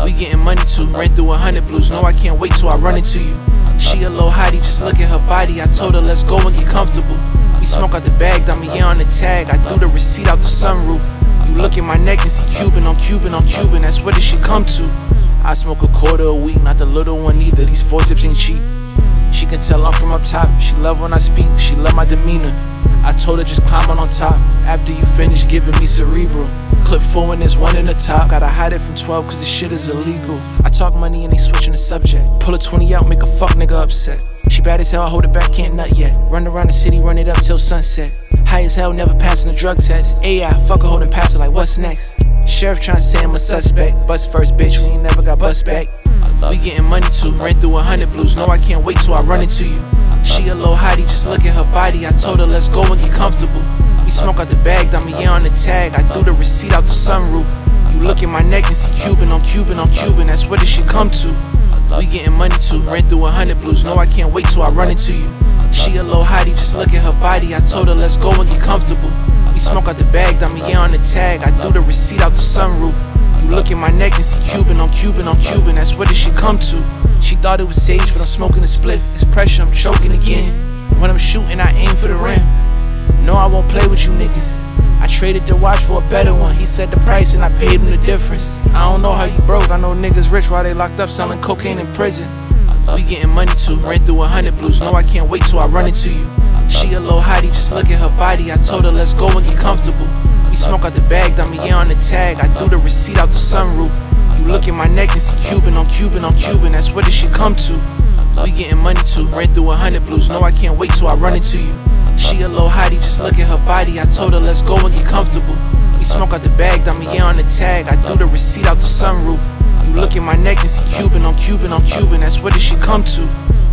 We getting money too, ran through 100 blues. No, I can't wait till I run into you. She a little hottie, just look at her body. I told her let's go and get comfortable. We smoke out the bag, dummy, yeah on the tag. I threw the receipt out the sunroof. You look at my neck and see Cuban on Cuban on Cuban. That's what this shit come to. I smoke a quarter a week, not the little one either. These 4 zips ain't cheap. She can tell I'm from up top. She love when I speak, she love my demeanor. I told her just climb on top. After you finish giving me cerebral. Clip 4 and there's 1 in the top. Gotta hide it from 12 cause this shit is illegal. I talk money and they switching the subject. Pull a 20 out, make a fuck nigga upset. She bad as hell, I hold it back, can't nut yet. Run around the city, run it up till sunset. High as hell, never passing the drug test. AI, fuck her holding passes like what's next? Sheriff tryna say I'm a suspect. Bust first, bitch, we ain't never got bust back. We getting money too, ran through 100 blues. No, I can't wait till I run into you. She a little hottie, just look at her body. I told her let's go and get comfortable. We smoke out the bag, dummy, yeah on the tag. I threw the receipt out the sunroof. You look at my neck and see Cuban on Cuban on Cuban. That's what this shit come to. We getting money too, ran through 100 blues. No, I can't wait till I run into you. She a little hottie, just look at her body. I told her let's go and get comfortable. We smoke out the bag, dummy, yeah on the tag. I threw the receipt out the sunroof. You look at my neck and see Cuban on Cuban on Cuban. That's what this shit come to. She thought it was sage, but I'm smoking a split. It's pressure, I'm choking again. When I'm shooting, I aim for the rim. No, I won't play with you niggas. I traded the watch for a better one. He said the price and I paid him the difference. I don't know how you broke, I know niggas rich while they locked up selling cocaine in prison. We getting money too, ran through 100 blues. No, I can't wait till I run into you. She a little hottie, just look at her body. I told her let's go and get comfortable. We smoke out the bag, dummy, yeah on the tag. I threw the receipt out the sunroof. You look at my neck and see Cuban on Cuban on Cuban. That's what this shit come to. We getting money too, ran through 100 blues. No, I can't wait till I run into you. She a little hottie, just look at her body. I told her let's go and get comfortable. We smoke out the bag, dummy, yeah on the tag. I threw the receipt out the sunroof. You look at my neck and see Cuban on Cuban on Cuban. That's what this shit come to.